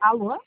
Alô?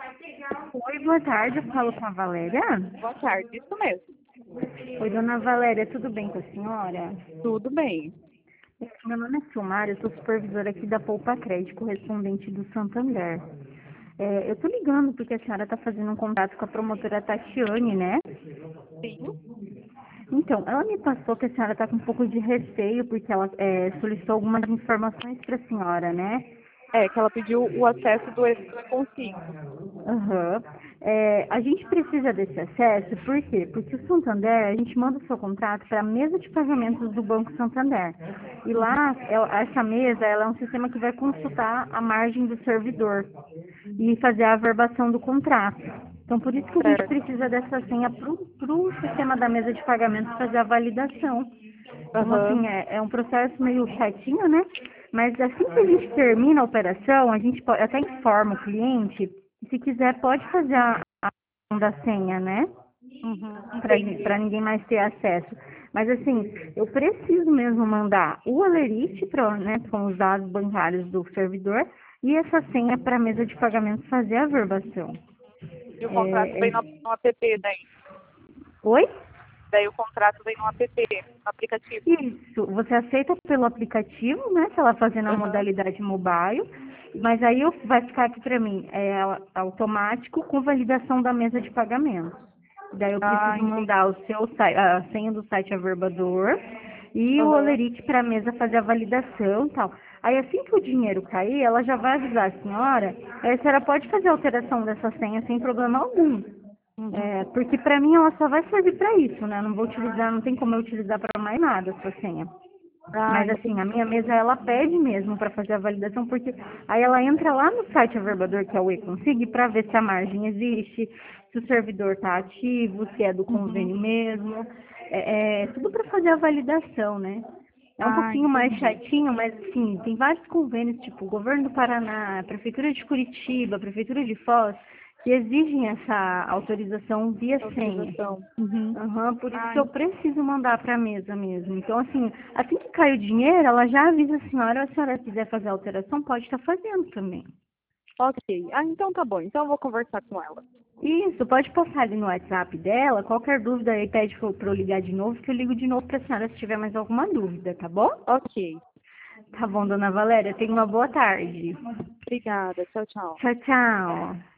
Oi, boa tarde, eu falo com a Valéria. Boa tarde, isso mesmo. Oi, dona Valéria, tudo bem com a senhora? Tudo bem. Meu nome é Silmara, eu sou supervisora aqui da Poupa Crédito, correspondente do Santander. Eu tô ligando porque a senhora está fazendo um contato com a promotora Tatiane, né? Sim. Então, ela me passou que a senhora está com um pouco de receio porque ela solicitou algumas informações para a senhora, né? É, que ela pediu o acesso do E5. Aham. A gente precisa desse acesso, por quê? Porque o Santander, a gente manda o seu contrato para a mesa de pagamentos do Banco Santander. E lá, essa mesa, ela é um sistema que vai consultar a margem do servidor e fazer a averbação do contrato. Então, por isso que a gente Certo. precisa dessa senha para o sistema da mesa de pagamentos fazer a validação. Então, Aham. assim, é um processo meio chatinho, né? Mas assim que a gente termina a operação, a gente até informa o cliente, e se quiser pode fazer a da senha, né? Uhum. Para Entendi. ninguém mais ter acesso. Mas assim, eu preciso mesmo mandar o Alerite né, com os dados bancários do servidor e essa senha para a mesa de pagamentos fazer a averbação. E o contrato É, vem no app daí. Oi? Daí o contrato vem no app, no aplicativo. Isso, você aceita pelo aplicativo, né? Se ela fazer na Aham. modalidade mobile, mas aí vai ficar aqui para mim, automático com validação da mesa de pagamento. Daí eu Ah, preciso entendi. mandar a senha do site averbador e o Aham. Olerite para a mesa fazer a validação e tal. Aí assim que o dinheiro cair, ela já vai avisar a senhora, aí a senhora pode fazer a alteração dessa senha sem problema algum. Uhum. Porque para mim ela só vai servir para isso, né? Não vou utilizar, não tem como eu utilizar para mais nada essa senha. Ah, Mas assim, a entendi. minha mesa ela pede mesmo para fazer a validação, porque aí ela entra lá no site averbador, que é o e-consig, para ver se a margem existe, se o servidor está ativo, se é do Uhum. convênio mesmo. Tudo para fazer a validação, né? É um Ah, pouquinho mais entendi. chatinho, mas assim, tem vários convênios, tipo o Governo do Paraná, a Prefeitura de Curitiba, a Prefeitura de Foz, que exigem essa autorização via senha. Autorização. Uhum. Aham, por isso Ah, que eu preciso mandar para a mesa mesmo. Então, assim que cai o dinheiro, ela já avisa a senhora, se a senhora quiser fazer a alteração, pode estar fazendo também. ok. Ah, então tá bom. Então eu vou conversar com ela. Isso, pode passar ali no WhatsApp dela, qualquer dúvida aí pede para eu ligar de novo, que eu ligo de novo para a senhora se tiver mais alguma dúvida, tá bom? Ok. Tá bom, dona Valéria, tenha uma boa tarde. Obrigada. Tchau, tchau. Tchau, tchau.